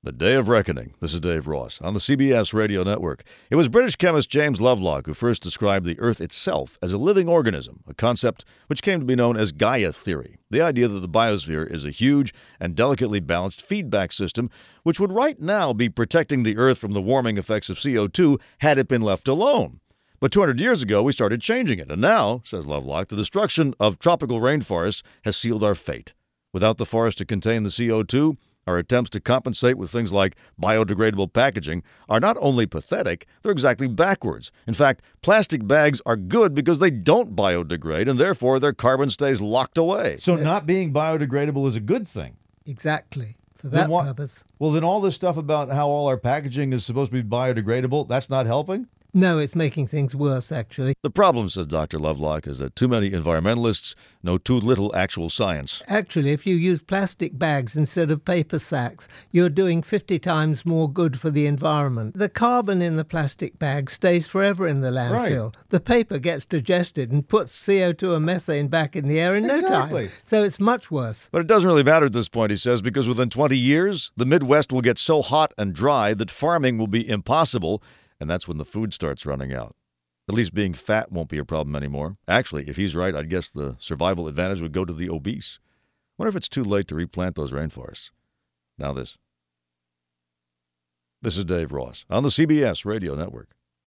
The Day of Reckoning. This is Dave Ross on the CBS Radio Network. It was British chemist James Lovelock who first described the Earth itself as a living organism, a concept which came to be known as Gaia theory, the idea that the biosphere is a huge and delicately balanced feedback system which would right now be protecting the Earth from the warming effects of CO2 had it been left alone. But 200 years ago, we started changing it, and now, says Lovelock, the destruction of tropical rainforests has sealed our fate. Without the forest to contain the CO2, our attempts to compensate with things like biodegradable packaging are not only pathetic, they're exactly backwards. In fact, plastic bags are good because they don't biodegrade, and therefore their carbon stays locked away. So not being biodegradable is a good thing. Exactly. For that purpose. Well, then all this stuff about how all our packaging is supposed to be biodegradable, that's not helping? No, it's making things worse, actually. The problem, says Dr. Lovelock, is that too many environmentalists know too little actual science. Actually, if you use plastic bags instead of paper sacks, you're doing 50 times more good for the environment. The carbon in the plastic bag stays forever in the landfill. Right. The paper gets digested and puts CO2 and methane back in the air in no time. So it's much worse. But it doesn't really matter at this point, he says, because within 20 years, the Midwest will get so hot and dry that farming will be impossible. And that's when the food starts running out. At least being fat won't be a problem anymore. Actually, if he's right, I'd guess the survival advantage would go to the obese. Wonder if it's too late to replant those rainforests. Now this. This is Dave Ross on the CBS Radio Network.